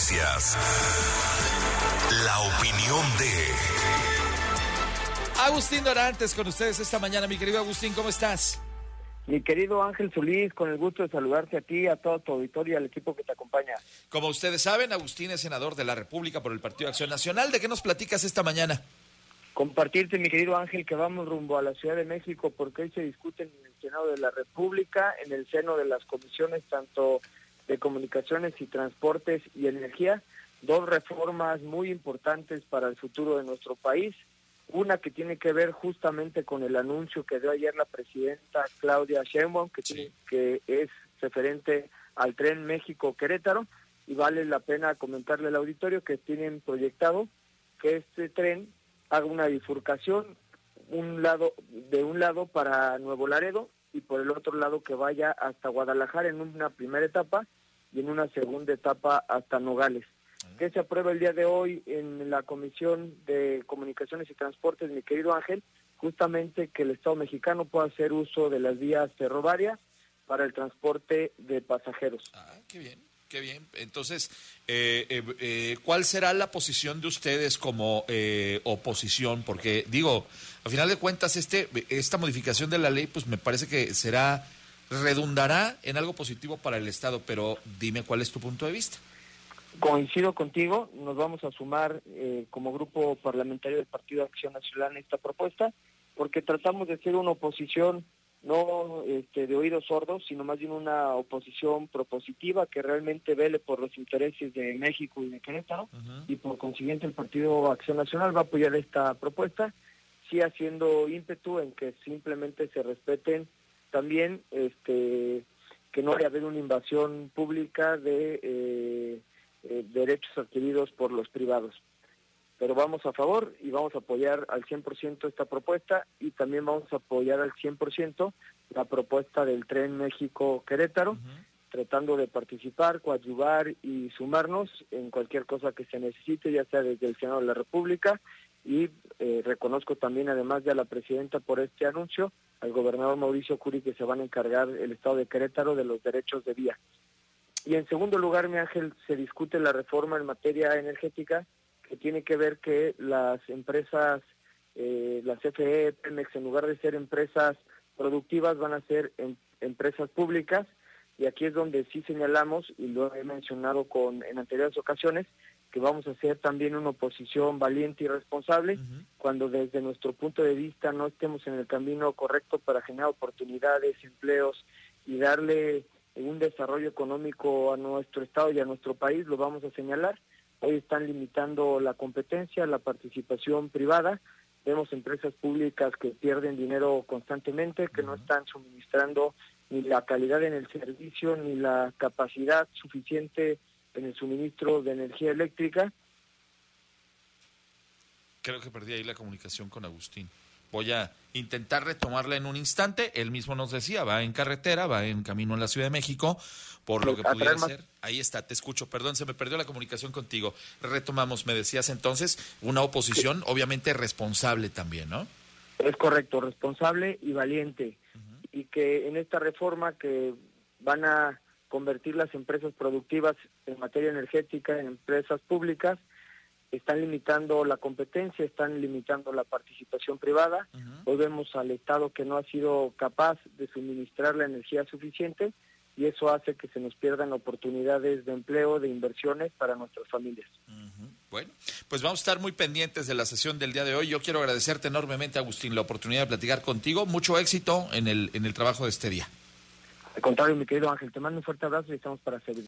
noticias. La opinión de Agustín Dorantes con ustedes esta mañana. Mi querido Agustín, ¿cómo estás? Mi querido Ángel Solís, con el gusto de saludarte a ti, a todo tu auditorio y al equipo que te acompaña. Como ustedes saben, Agustín es senador de la República por el Partido Acción Nacional. ¿De qué nos platicas esta mañana? Compartirte, mi querido Ángel, que vamos rumbo a la Ciudad de México porque hoy se discute en el Senado de la República, en el seno de las comisiones tanto de Comunicaciones y Transportes y Energía, dos reformas muy importantes para el futuro de nuestro país. Una que tiene que ver justamente con el anuncio que dio ayer la presidenta Claudia Sheinbaum, que es referente al tren México-Querétaro, y vale la pena comentarle al auditorio que tienen proyectado que este tren haga una bifurcación, de un lado para Nuevo Laredo y por el otro lado que vaya hasta Guadalajara en una primera etapa y en una segunda etapa hasta Nogales. Que se aprueba el día de hoy en la Comisión de Comunicaciones y Transportes, mi querido Ángel, justamente que el Estado mexicano pueda hacer uso de las vías ferroviarias para el transporte de pasajeros. Ah, qué bien, qué bien. Entonces, ¿cuál será la posición de ustedes como oposición? Porque, digo, a final de cuentas, esta modificación de la ley, pues me parece que redundará en algo positivo para el Estado, pero dime cuál es tu punto de vista. Coincido contigo, nos vamos a sumar como grupo parlamentario del Partido Acción Nacional en esta propuesta, porque tratamos de ser una oposición no de oídos sordos, sino más bien una oposición propositiva que realmente vele por los intereses de México y de Querétaro, y por consiguiente el Partido Acción Nacional va a apoyar esta propuesta, sí haciendo ímpetu en que simplemente se respeten también que no haya haber una invasión pública de derechos adquiridos por los privados. Pero vamos a favor y vamos a apoyar al 100% esta propuesta, y también vamos a apoyar al 100% la propuesta del tren México-Querétaro, tratando de participar, coadyuvar y sumarnos en cualquier cosa que se necesite, ya sea desde el Senado de la República, y reconozco también, además de a la presidenta por este anuncio, al gobernador Mauricio Curi, que se van a encargar el Estado de Querétaro de los derechos de vía. Y en segundo lugar, mi Ángel, se discute la reforma en materia energética, que tiene que ver que las empresas, la CFE, Pemex, en lugar de ser empresas productivas, van a ser empresas públicas, y aquí es donde sí señalamos, y lo he mencionado en anteriores ocasiones, que vamos a hacer también una oposición valiente y responsable, cuando desde nuestro punto de vista no estemos en el camino correcto para generar oportunidades, empleos y darle un desarrollo económico a nuestro estado y a nuestro país, lo vamos a señalar. Hoy están limitando la competencia, la participación privada. Vemos empresas públicas que pierden dinero constantemente, que no están suministrando ni la calidad en el servicio, ni la capacidad suficiente en el suministro de energía eléctrica. Creo que perdí ahí la comunicación con Agustín. Voy a intentar retomarla en un instante. Él mismo nos decía, va en carretera, va en camino a la Ciudad de México, por lo que pudiera ser. Ahí está, te escucho. Perdón, se me perdió la comunicación contigo. Retomamos, me decías entonces, una oposición obviamente responsable también, ¿no? Es correcto, responsable y valiente. Y que en esta reforma que van a convertir las empresas productivas en materia energética en empresas públicas, están limitando la competencia, están limitando la participación privada. Hoy vemos al Estado que no ha sido capaz de suministrar la energía suficiente, y eso hace que se nos pierdan oportunidades de empleo, de inversiones para nuestras familias. Bueno, pues vamos a estar muy pendientes de la sesión del día de hoy. Yo quiero agradecerte enormemente, Agustín, la oportunidad de platicar contigo. Mucho éxito en el trabajo de este día. Al contrario, mi querido Ángel, te mando un fuerte abrazo y estamos para servir.